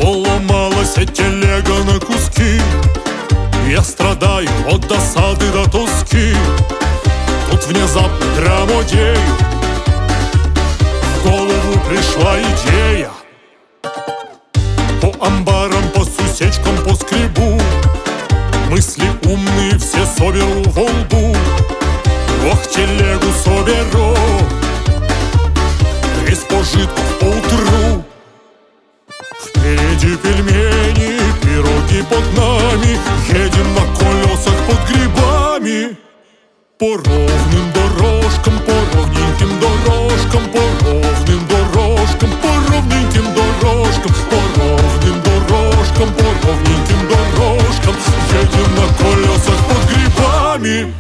Поломалась телега на куски. Я страдаю от досады до тоски. Тут внезапно громадею, в голову пришла идея. По амбарам, по сусечкам, по скребу, мысли умные все соберу во лбу. Ох, телегу соберу из пожитков поутру. Впереди пельмени, пироги под нами, едем на колесах под грибами. По ровным дорожкам, по ровненьким дорожкам, по ровным дорожкам, по ровненьким дорожкам, по ровным дорожкам, по ровненьким дорожкам, едем на колесах под грибами.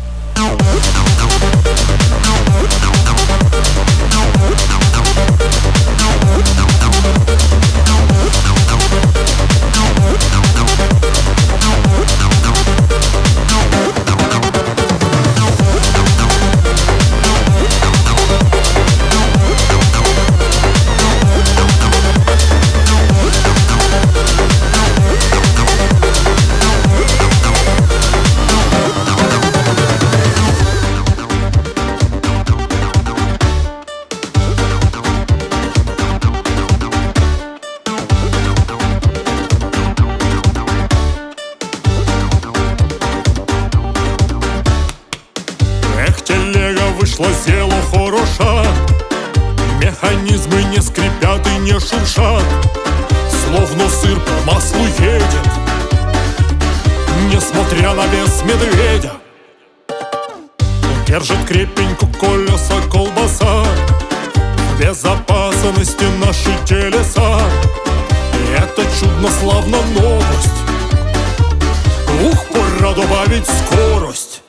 Телега вышла, села хороша, механизмы не скрипят и не шуршат, словно сыр по маслу едет, несмотря на вес медведя. Держит крепенько колеса колбаса, в безопасности наши телеса. И это чудно славно новость. Ух, пора добавить скорость.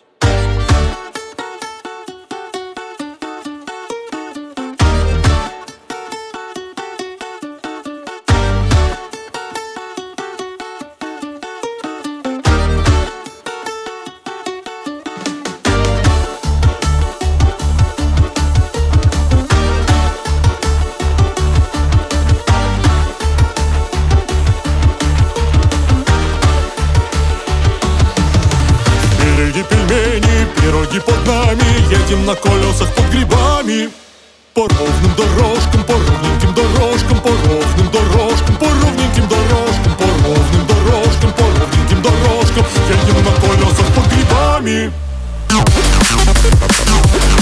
Пельмени, пироги под нами, едем на колесах под грибами. По ровным дорожкам, по ровненьким дорожкам, по ровным дорожкам, по ровненьким дорожкам, по ровным дорожкам, по ровненьким дорожкам, едем на колесах под грибами.